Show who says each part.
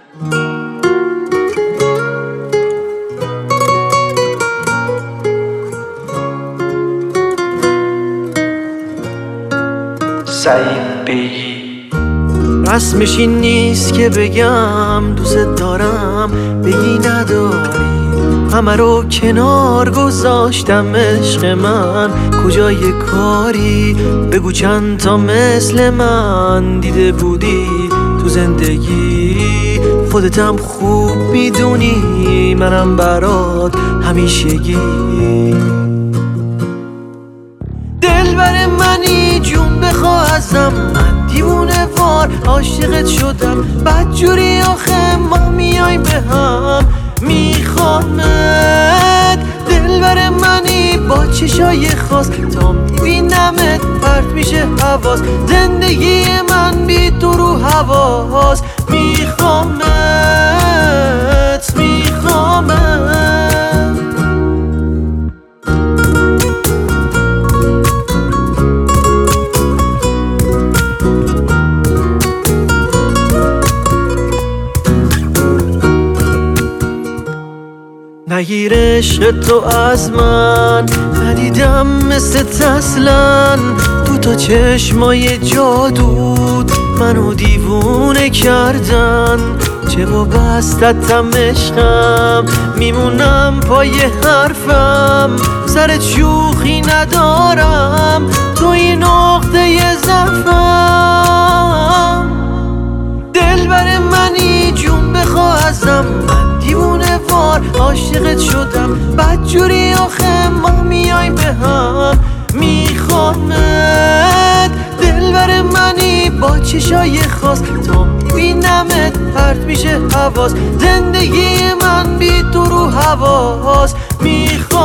Speaker 1: سعید بیگی.
Speaker 2: رسمش این نیست که بگم دوست دارم بگی نداری، همه رو کنار گذاشتم عشق من، کجای کاری بگو چند تا مثل من دیده بودی تو زندگی، خودتم خوب میدونی منم برات همیشگی. دلبر منی جون بخواه ازم، من دیوونه وار عاشقت شدم، بدجوری آخه ما میایم به هم، میخوامت. دلبر منی با چشای خاص، تا میبینمت پرت میشه حواس، زندگی من بی تو رو حواس، میخوامت میخوامت. نگیر عشق تو از من، ندیدم مثل اصلا، دو تا چشمای جادود منو دیوونه کردن، چه وابستتم عشقم، میمونم پای حرفم، سر شوخی ندارم تو این نقطه ضعفم. دلبر منی جون بخواه ازم، من دیوونه وار عاشقت شدم، بدجوری آخه ما میایم به هم، میخوامت. دلبر منی با چشای خاص، تا میبینمت پرت میشه حواس، زندگی من بی تو رو حواس، میخوام.